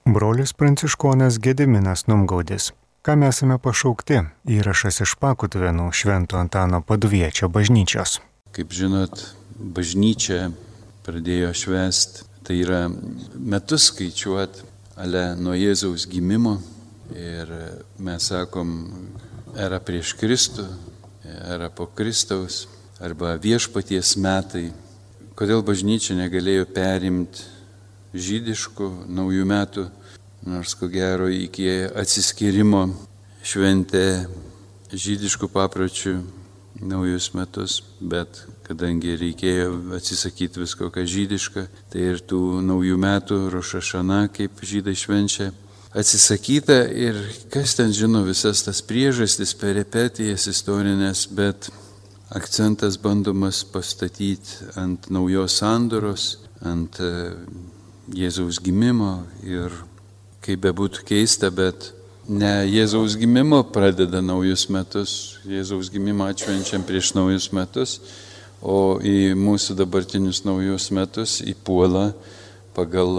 Brolis pranciškonas Gediminas Numgaudis. Kam esame pašaukti? Įrašas iš Pakutvenų Švento Antano Paduviečio bažnyčios. Kaip žinot, bažnyčia pradėjo švęsti, tai yra metus skaičiuoti nuo Jėzaus gimimo. Ir mes sakom, era prieš Kristų, era po Kristaus, arba viešpaties metai. Kodėl bažnyčia negalėjo perimti žydiškų naujų metų, nors ko gero iki atsiskyrimo šventė žydiškų papročių naujus metus, bet kadangi reikėjo atsisakyti visko, kas žydiška, tai ir tų naujų metų Roš hašana, kaip žydai švenčia, atsisakyta ir kas ten žino visas tas priežastis, peripetijas istorinės, bet akcentas bandomas pastatyti ant naujos sandoros, ant Jėzaus gimimo ir kaip bebūtų keista, bet ne Jėzaus gimimo pradeda naujus metus, Jėzaus gimimą atšvenčiam prieš naujus metus, o į mūsų dabartinius naujus metus įpuola pagal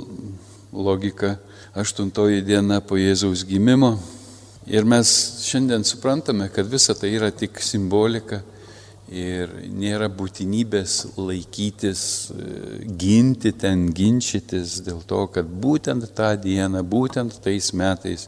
logiką 8 diena po Jėzaus gimimo. Ir mes šiandien suprantame, kad visa tai yra tik simbolika ir nėra būtinybės laikytis, ginti ten, ginčytis dėl to, kad būtent tą dieną, būtent tais metais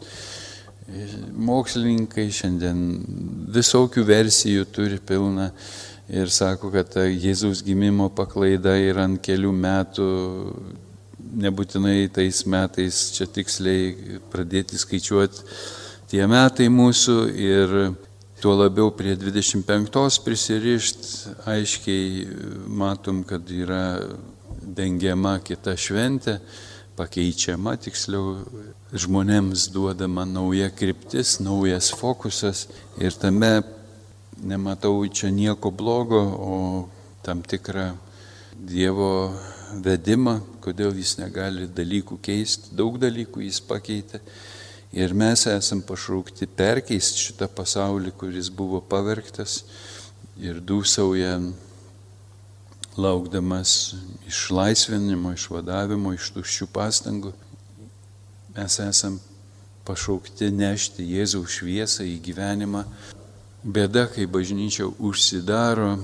mokslininkai šiandien visokių versijų turi pilną ir sako, kad ta Jėzaus gimimo paklaida yra ant kelių metų, nebūtinai tais metais čia tiksliai pradėti skaičiuoti tie metai mūsų ir tuo labiau prie 25 prisirišt, aiškiai matom, kad yra dengiama kita šventė, pakeičiama, tiksliau žmonėms duodama nauja kryptis, naujas fokusas ir tame nematau čia nieko blogo, o tam tikrą Dievo vedimą, kodėl jis negali dalykų keisti, daug dalykų jis pakeitė. Ir mes esam pašaukti perkeisti šitą pasaulį, kuris buvo pavergtas ir dūsauja, laukdamas išlaisvinimo, išvadavimo, iš tuščių pastangų. Mes esam pašaukti nešti Jėzaus šviesą į gyvenimą. Bėda, kai bažnyčia užsidaro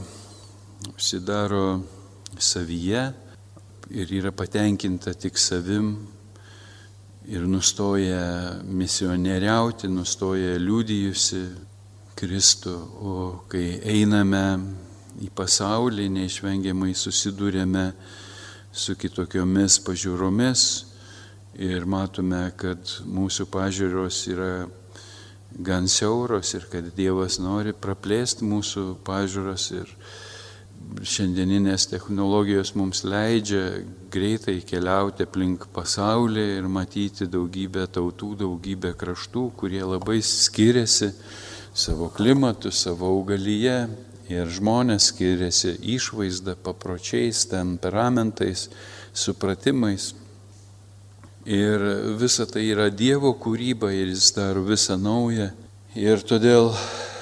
savyje ir yra patenkinta tik savim, ir nustoja misionieriauti, nustoja liudijusi Kristų, o kai einame į pasaulį, neišvengiamai susidūrėme su kitokiomis pažiūromis ir matome, kad mūsų pažiūros yra gan siauros ir kad Dievas nori praplėsti mūsų pažiūras ir šiandieninės technologijos mums leidžia greitai keliauti aplink pasaulį ir matyti daugybę tautų, daugybę kraštų, kurie labai skiriasi savo klimatu, savo augalyje ir žmonės skiriasi išvaizda, papročiais, temperamentais, supratimais. Ir visa tai yra Dievo kūryba ir jis daro visą naują. Ir todėl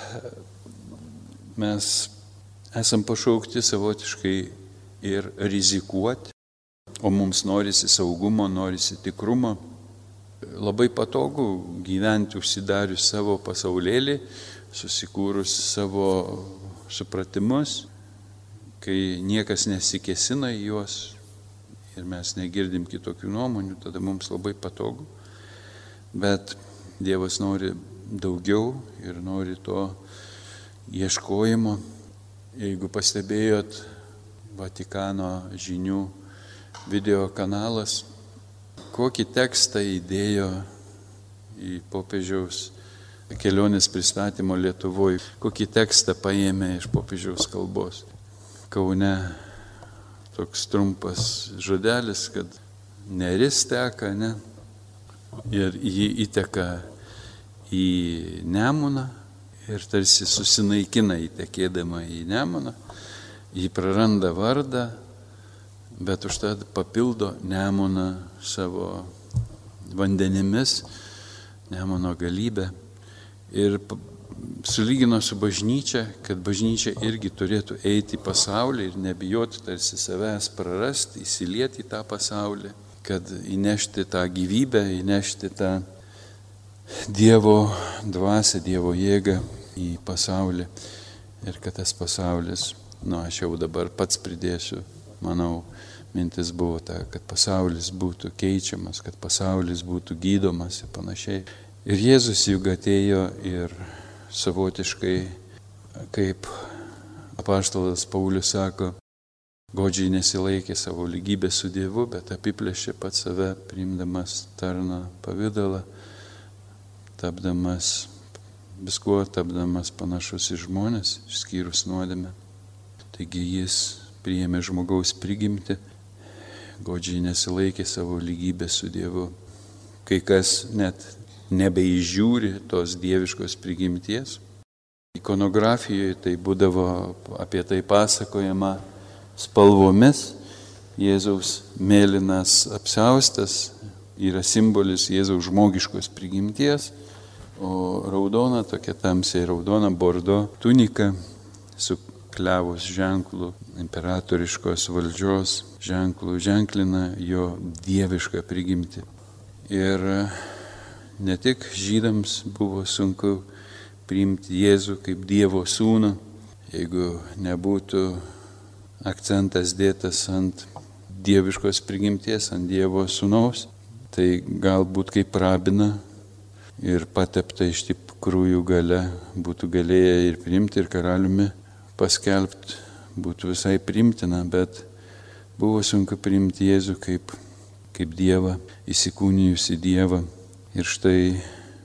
mes esam pašaukti savotiškai ir rizikuoti, o mums norisi saugumo, norisi tikrumo. Labai patogu gyventi užsidarius savo pasaulėlį, susikūrus savo supratimus, kai niekas nesikėsina į juos ir mes negirdim kitokių nuomonių, tada mums labai patogu. Bet Dievas nori daugiau ir nori to ieškojimo. Jeigu pastebėjot, Vatikano žinių video kanalas, kokį tekstą įdėjo į popiežiaus kelionės pristatymo Lietuvoje, kokį tekstą paėmė iš popiežiaus kalbos. Kaune toks trumpas žodelis, kad neris teka, ne? Ir jį įteka į Nemuną. Ir tarsi susinaikina įtekėdama į Nemuną, jį praranda vardą, bet užtat papildo Nemuną savo vandenimis, Nemuno galybę. Ir sulygino su bažnyčia, kad bažnyčia irgi turėtų eiti į pasaulį ir nebijoti tarsi savęs prarasti, įsilieti į tą pasaulį, kad įnešti tą gyvybę, įnešti tą Dievo dvasią, Dievo jėgą į pasaulį. Ir kad tas pasaulis, aš jau dabar pats pridėsiu, manau, mintis buvo ta, kad pasaulis būtų keičiamas, kad pasaulis būtų gydomas ir panašiai. Ir Jėzus juk atėjo ir savotiškai, kaip apaštalas Paulius sako, godžiai nesilaikė savo lygybės su Dievu, bet apiplėšė pats save, priimdamas tarno pavidalą, tapdamas panašus į žmones, išskyrus nuodėmę. Taigi jis priėmė žmogaus prigimtį, godžiai nesilaikė savo lygybės su Dievu. Kai kas net nebeižiūri tos dieviškos prigimties. Ikonografijoje tai būdavo apie tai pasakojama spalvomis. Jėzaus mėlynas apsiaustas yra simbolis Jėzaus žmogiškos prigimties, o raudona, tokia tamsiai raudona bordo tunika su klevos ženklų, imperatoriškos valdžios ženklų ženklina jo dievišką prigimtį. Ir ne tik žydams buvo sunku priimti Jėzų kaip Dievo sūnų, jeigu nebūtų akcentas dėtas ant dieviškos prigimties, ant Dievo sūnaus, tai galbūt kaip rabina ir patepta iš tikrųjų gale būtų galėję ir priimti, ir karaliumi paskelbti būtų visai priimtina, bet buvo sunku priimti Jėzų kaip Dievą, įsikūnijusį Dievą. Ir štai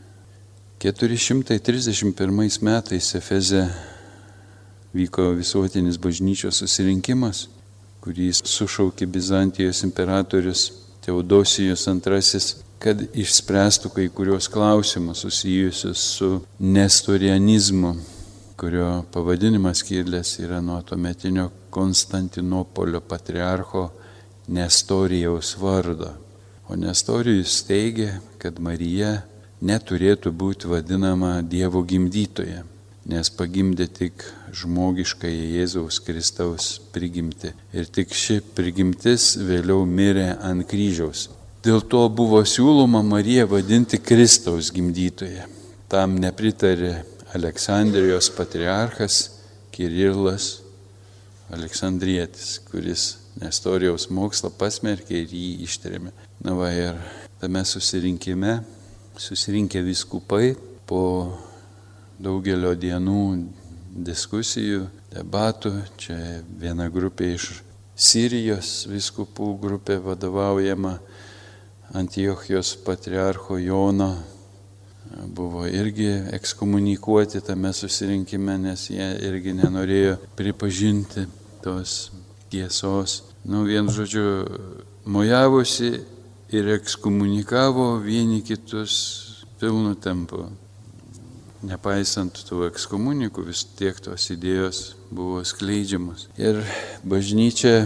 431 metais Efeze vyko visuotinis bažnyčios susirinkimas, kurį sušaukė Bizantijos imperatorius Teodosijus II, kad išspręstų kai kurios klausimus susijusius su nestorianizmu, kurio pavadinimas kilęs yra nuo tuometinio Konstantinopolio patriarcho Nestorijaus vardo. O Nestorijus teigia, kad Marija neturėtų būti vadinama Dievo gimdytoja, nes pagimdė tik žmogiškąją Jėzaus Kristaus prigimtį. Ir tik ši prigimtis vėliau mirė ant kryžiaus. Dėl to buvo siūloma Mariją vadinti Kristaus gimdytoja. Tam nepritarė Aleksandrijos patriarchas Kirilas Aleksandrietis, kuris Nestorijaus mokslą pasmerkė ir jį ištrėmė. Ir tame susirinkę vyskupai po daugelio dienų diskusijų, debatų, čia viena grupė iš Sirijos vyskupų grupė vadovaujama Antiochijos patriarcho Jono, buvo irgi ekskomunikuoti tame susirinkime, nes jie irgi nenorėjo pripažinti tos tiesos. Vienu žodžiu, mojavosi ir ekskomunikavo vieni kitus pilnu tempu. Nepaisant tų ekskomunikų, vis tiek tos idėjos buvo skleidžiamos. Ir bažnyčia,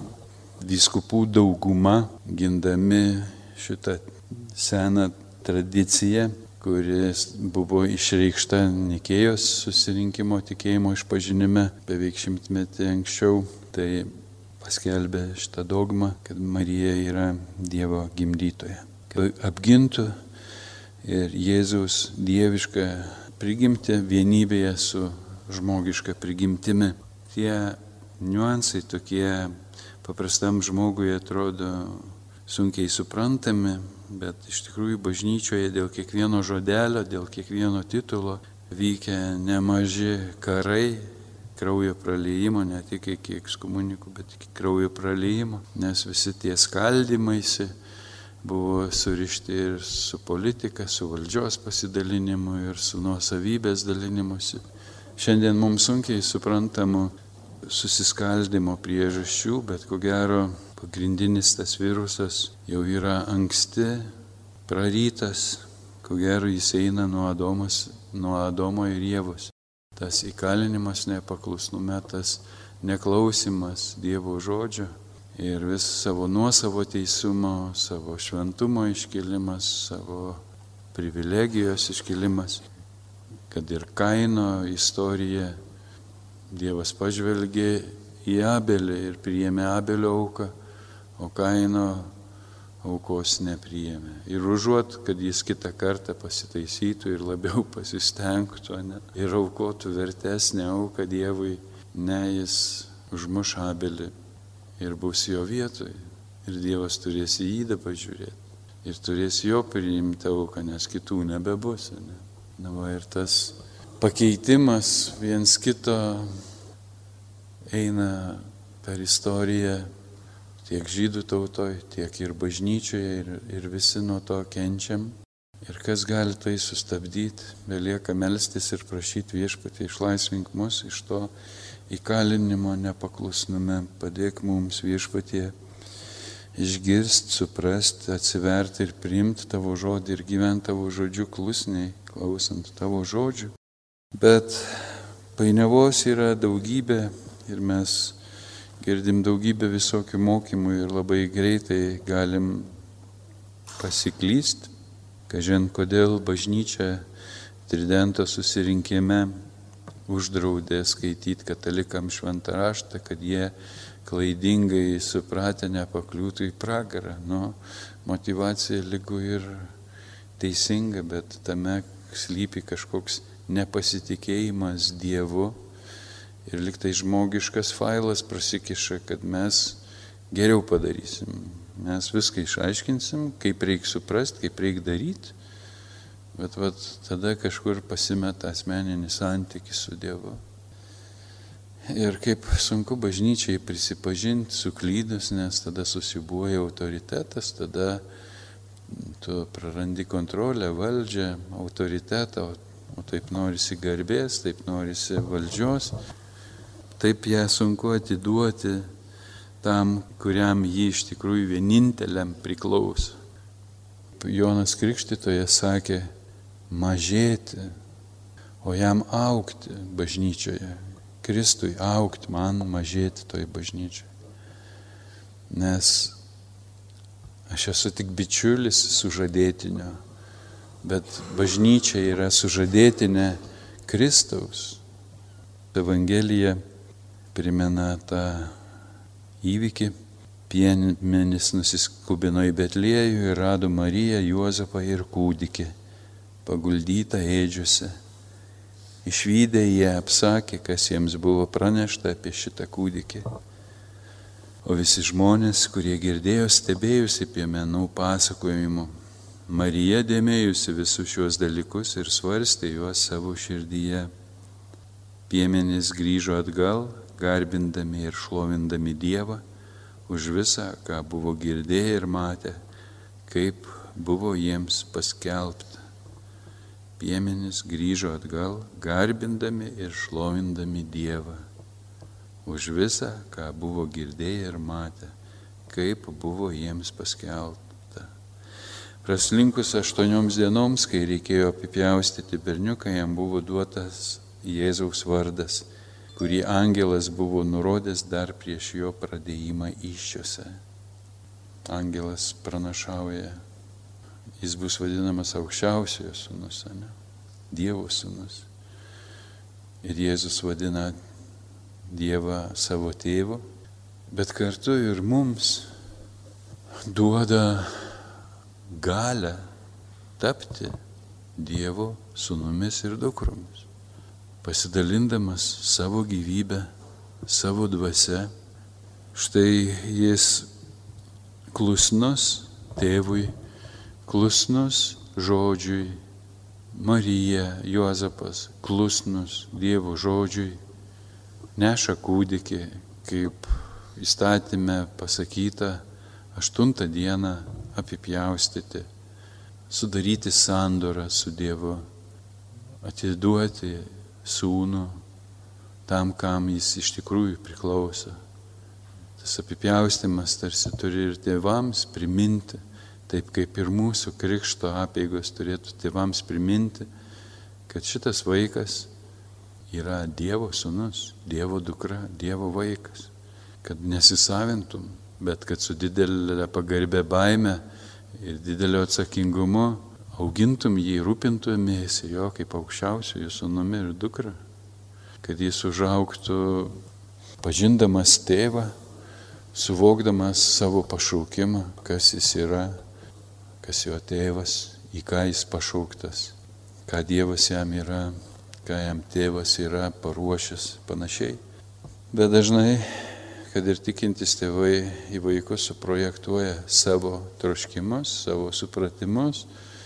vyskupų dauguma, gindami šitą seną tradiciją, kuris buvo išreikšta Nikėjos susirinkimo tikėjimo išpažinime beveik 100 metį anksčiau, tai paskelbė šitą dogmą, kad Marija yra Dievo gimdytoja. Kad apgintų ir Jėzaus dievišką prigimtį vienybėje su žmogiška prigimtimi. Tie niuansai tokie paprastam žmogui atrodo sunkiai suprantami, bet iš tikrųjų bažnyčioje dėl kiekvieno žodelio, dėl kiekvieno titulo vykę nemaži karai, kraujo praliejimo, ne tik iki ekskomunikų, bet iki kraujo praliejimo, nes visi tie skaldymaisi buvo surišti ir su politika, su valdžios pasidalinimu ir su nuosavybės dalinimusi. Šiandien mums sunkiai suprantamų susiskaldimo priežasčių, bet ko gero pagrindinis tas virusas jau yra anksti prarytas, ko gero jis eina nuo Adomo ir Ievos. Tas įkalinimas nepaklusnume, tas neklausimas Dievo žodžio ir vis savo nuosavo teisumo, savo šventumo iškilimas, savo privilegijos iškilimas, kad ir Kaino istorija, Dievas pažvelgė į Abelį ir priėmė Abelio auką, o Kaino aukos nepriėmė. Ir užuot, kad jis kitą kartą pasitaisytų ir labiau pasistengtų, ne, ir aukotų vertesnę auką Dievui, ne, jis užmuš Abelį ir bus jo vietoje. Ir Dievas turės į jį dabar žiūrėti. Ir turės jo priimti auką, nes kitų nebebus. Ne? Na, va, ir tas pakeitimas viens kito eina per istoriją tiek žydų tautoje, tiek ir bažnyčioje, ir visi nuo to kenčiam. Ir kas gali tai sustabdyti, belieka melstis ir prašyti Viešpatį, išlaisvink mus iš to įkalinimo nepaklusnume, padėk mums Viešpatie išgirsti, suprasti, atsiverti ir priimti tavo žodį ir gyventi tavo žodžiu klusniai, klausant tavo žodžių. Bet painiavos yra daugybė ir mes girdim daugybę visokių mokymų ir labai greitai galim pasiklysti. Kažin kodėl bažnyčia Tridento susirinkime uždraudė skaityti katalikams šventą raštą, kad jie klaidingai supratę nepakliūtų į pragarą. Nu, motyvacija lygu ir teisinga, bet tame slypi kažkoks nepasitikėjimas Dievu ir liktai žmogiškas failas prasikiša, kad mes geriau padarysim. Mes viską išaiškinsim, kaip reikia suprasti, kaip reikia daryti, bet tada kažkur pasimeta asmeninis santykis su Dievu. Ir kaip sunku bažnyčiai prisipažinti suklydus, nes tada susibuoja autoritetas, tada tu prarandi kontrolę, valdžią, autoritetą, o taip norisi garbės, taip norisi valdžios, taip ją sunku atiduoti tam, kuriam jį iš tikrųjų vieninteliam priklauso. Jonas Krikštytojas sakė mažėti, o jam augti bažnyčioje. Kristui augti, man mažėti toj bažnyčiai. Nes aš esu tik bičiulis sužadėtinio, bet bažnyčia yra sužadėtinė Kristaus. Evangelija primena tą įvykį. Piemenis nusiskubino į Betliejų ir rado Mariją, Juozapą ir kūdikį, paguldytą ėdžiuose. Išvydę jie apsakė, kas jiems buvo pranešta apie šitą kūdikį. O visi žmonės, kurie girdėjo, stebėjusi piemenų pasakojimu. Marija dėmėjusi visus šios dalykus ir svarstė juos savo širdyje. Piemenys grįžo atgal, garbindami ir šlovindami Dievą už visą, ką buvo girdėję ir matę, kaip buvo jiems paskelbta. Piemenys grįžo atgal, garbindami ir šlovindami Dievą už visą, ką buvo girdėję ir matę, kaip buvo jiems paskelbta. Praslinkus 8 dienoms, kai reikėjo apipjaustyti berniuką, jam buvo duotas Jėzaus vardas, kurį angelas buvo nurodęs dar prieš jo pradėjimą įsčiose. Angelas pranašauja, jis bus vadinamas aukščiausiojo sūnus, ne? Dievo sūnus. Ir Jėzus vadina Dievą savo tėvu, bet kartu ir mums duoda galią tapti Dievo sūnumis ir dukromis, pasidalindamas savo gyvybę, savo dvasia. Štai jis klusnus tėvui, klusnus žodžiui. Marija, Juozapas, klusnus Dievo žodžiui, neša kūdikį, kaip įstatyme pasakyta, 8 dieną apipjaustyti, sudaryti sandorą su Dievu, atiduoti sūnų tam, kam jis iš tikrųjų priklauso. Tas apipjaustimas tarsi turi ir tėvams priminti, taip kaip ir mūsų krikšto apeigos turėtų tėvams priminti, kad šitas vaikas yra Dievo sūnus, Dievo dukra, Dievo vaikas. Kad nesisavintum, bet kad su didelė pagarbė baime ir didelio atsakingumu augintum jį, rūpintumėsi jo kaip aukščiausiųjų sūnumi ir dukra. Kad jis užaugtų pažindamas tėvą, suvokdamas savo pašaukimą, kas jis yra, kas jo tėvas, į ką jis pašauktas, ką Dievas jam yra, ką jam tėvas yra paruošęs panašiai. Bet dažnai, kad ir tikintys tėvai į vaikus suprojektuoja savo troškimus, savo supratimus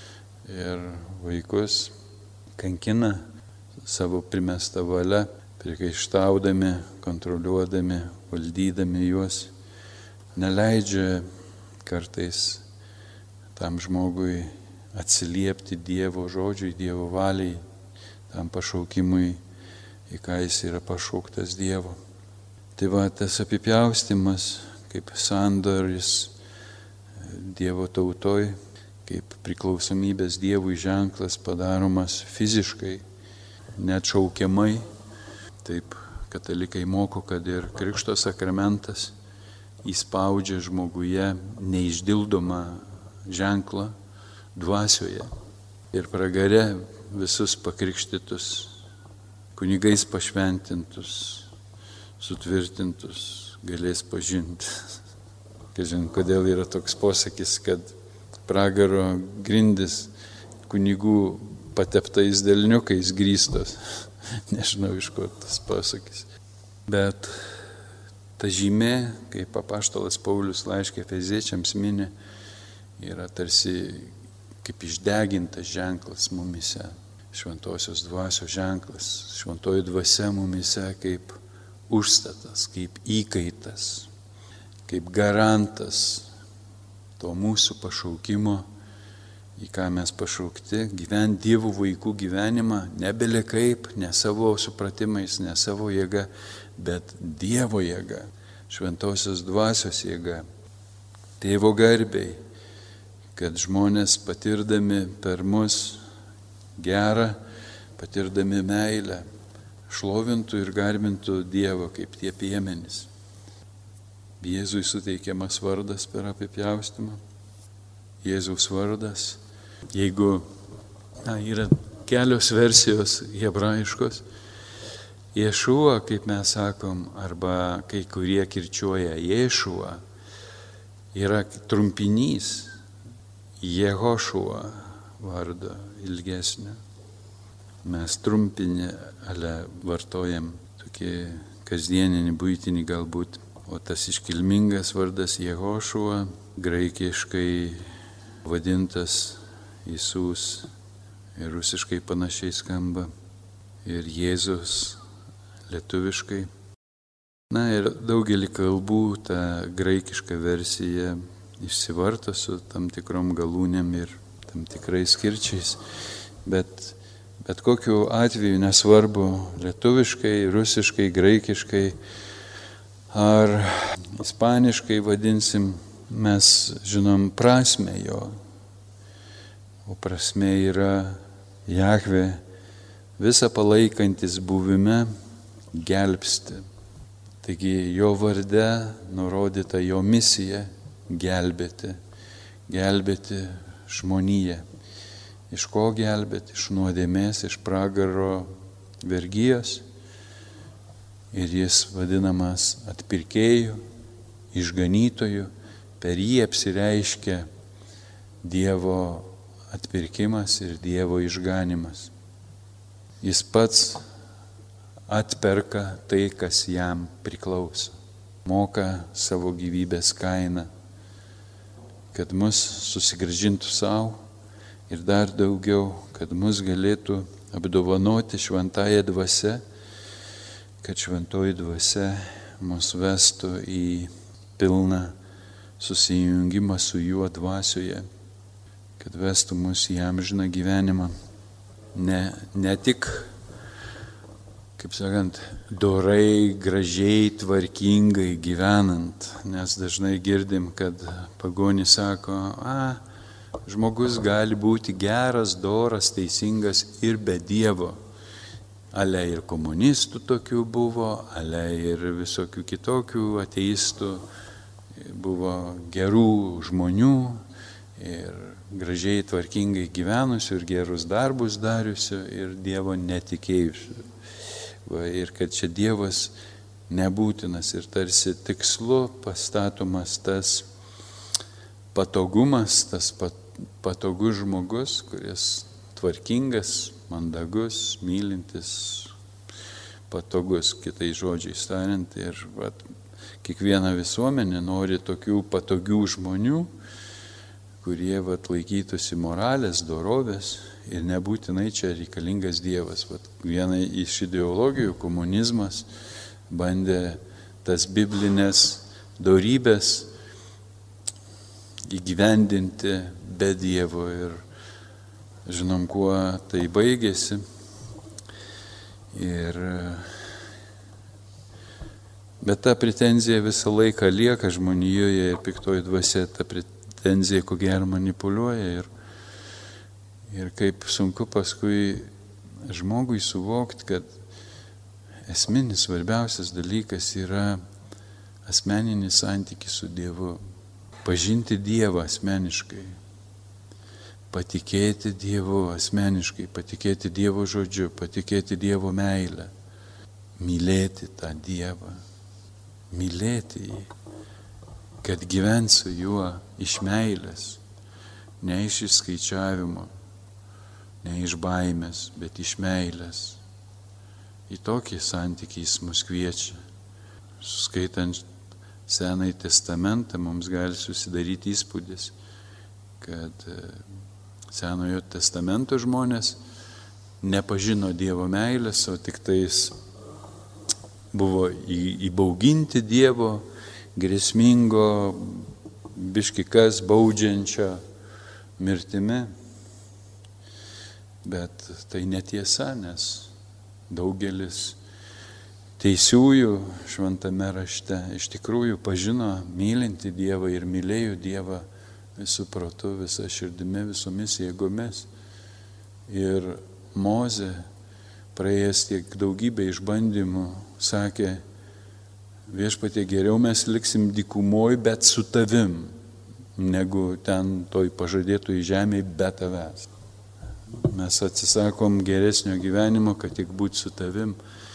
ir vaikus kankina savo primestą valią, priekaištaudami, kontroliuodami, valdydami juos, neleidžia kartais tam žmogui atsiliepti Dievo žodžiui, Dievo valiai, tam pašaukimui, į ką jis yra pašauktas Dievo. Tai va, tas apipjaustimas kaip sandoris Dievo tautoj, kaip priklausomybės Dievui ženklas padaromas fiziškai, neatšaukiamai. Taip katalikai moko, kad ir Krikšto sakramentas įspaudžia žmoguje neišdildomą ženklą dvasioje. Ir pragare visus pakrikštytus, kunigais pašventintus, sutvirtintus galės pažinti. Kažin, kodėl yra toks posakis, kad pragaro grindis kunigų pateptais delniukais grįstos. Nežinau, iš ko tas posakis. Bet ta žymė, kaip apaštalas Paulius laiške Efeziečiams mini, yra tarsi kaip išdegintas ženklas mumise, šventosios dvasios ženklas, šventoji dvasia mumise kaip užstatas, kaip įkaitas, kaip garantas to mūsų pašaukimo, į ką mes pašaukti, gyventi Dievo vaikų gyvenimą, nebele kaip, ne savo supratimais, ne savo jėga, bet Dievo jėga, šventosios dvasios jėga, Tėvo garbei, kad žmonės patirdami per mus gerą, patirdami meilę, šlovintų ir garbintų Dievą kaip tie piemenys. Jėzui suteikiamas vardas per apipjaustymą. Jėzaus vardas. Jeigu yra kelios versijos hebrajiškos, Ješua, kaip mes sakom, arba kai kurie kirčiuoja Ješua, yra trumpinys Jehošua vardo ilgesnio. Mes trumpinį vartojam tokį kasdieninį, buitinį galbūt, o tas iškilmingas vardas Jehošua, graikiškai vadintas Jėzus ir rusiškai panašiai skamba, ir Jėzus lietuviškai. Na ir daugelį kalbų ta graikiška versija išsivarto su tam tikrom galūnėm ir tam tikrais skirčiais, bet kokiu atveju nesvarbu lietuviškai, rusiškai, graikiškai ar ispaniškai vadinsim, mes žinom prasmę jo. O prasmė yra Jahvė visą palaikantis buvime gelbsti. Taigi jo varde nurodyta jo misija gelbėti žmoniją. Iš ko gelbėti? Iš nuodėmės, iš pragaro vergijos. Ir jis vadinamas atpirkėju, išganytoju, per jį apsireiškia Dievo atpirkimas ir Dievo išganimas. Jis pats atperka tai, kas jam priklauso. Moka savo gyvybės kainą, kad mus susigrąžintų savo ir dar daugiau, kad mus galėtų apdovanoti šventąją dvasią, kad šventoji dvasia mus vestų į pilną susijungimą su juo dvasioje, kad vestų mus į amžiną gyvenimą. Ne tik, kaip sakant, dorai, gražiai, tvarkingai gyvenant, nes dažnai girdim, kad pagonys sako, žmogus gali būti geras, doras, teisingas ir be Dievo. Ale ir komunistų tokių buvo, ale ir visokių kitokių ateistų, buvo gerų žmonių ir gražiai, tvarkingai gyvenusių ir gerus darbus dariusių ir Dievo netikėjusių. Ir kad čia Dievas nebūtinas ir tarsi tikslu pastatomas tas patogumas, tas patogus žmogus, kuris tvarkingas, mandagus, mylintis, patogus, kitais žodžiais tariant. Ir kiekviena visuomenė nori tokių patogių žmonių, kurie laikytųsi moralės, dorovės ir nebūtinai čia reikalingas Dievas. Viena iš ideologijų, komunizmas, bandė tas biblinės dorybės įgyvendinti be Dievo ir žinom, kuo tai baigėsi. Bet ta pretenzija visą laiką lieka žmonijoje ir piktoji dvasia ta pretenzija ko gero manipuliuoja ir kaip sunku paskui žmogui suvokti, kad esminis svarbiausias dalykas yra asmeninis santykis su Dievu. Pažinti Dievą asmeniškai, patikėti Dievu asmeniškai, patikėti Dievo žodžiu, patikėti Dievo meilę, mylėti tą Dievą, mylėti jį, kad gyvensiu juo iš meilės, ne iš išskaičiavimo, ne iš baimės, bet iš meilės. Į tokį santykį jis mus kviečia. Skaitant Senąjį testamentą mums gali susidaryti įspūdis, kad Senojo testamento žmonės nepažino Dievo meilės, o tik tais buvo įbauginti Dievo grėsmingo, biškikas baudžiančio mirtimi. Bet tai netiesa, nes daugelis teisiųjų šventame rašte iš tikrųjų pažino mylinti Dievą ir mylėjo Dievą visų protu, visą širdimi, visomis jėgomis. Ir Mozė, praėjęs tiek daugybę išbandymų, sakė, Viešpatie, geriau mes liksim dykumoj, bet su tavim, negu ten toj pažadėtoj žemėj be tavęs. Mes atsisakom geresnio gyvenimo, kad tik būti su tavim.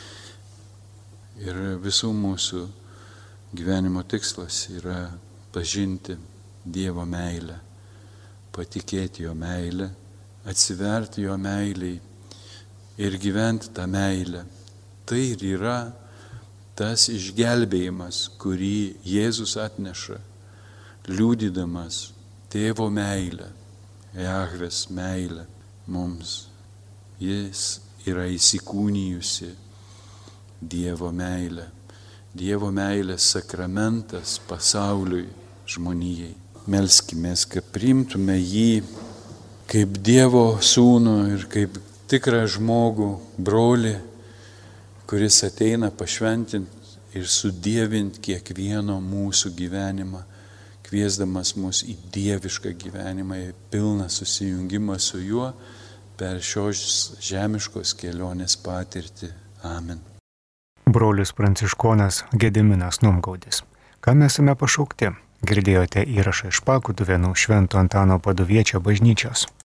Ir visų mūsų gyvenimo tikslas yra pažinti Dievo meilę, patikėti jo meilę, atsiverti jo meiliai ir gyventi tą meilę. Tai ir yra tas išgelbėjimas, kurį Jėzus atneša, liudydamas Tėvo meilę, Jahvės meilę mums. Jis yra įsikūnijusi Dievo meilė. Dievo meilės sakramentas pasauliui, žmonijai. Melskimės, kad priimtume jį kaip Dievo sūnų ir kaip tikrą žmogų, brolį, kuris ateina pašventinti ir sudievinti kiekvieno mūsų gyvenimą, kviesdamas mus į dievišką gyvenimą, į pilną susijungimą su juo per šios žemiškos kelionės patirtį. Amen. Brolis pranciškonas Gediminas Numgaudis. Kam esame pašaukti? Girdėjote įrašą iš Pakutuvėnų Švento Antano Paduviečio bažnyčios.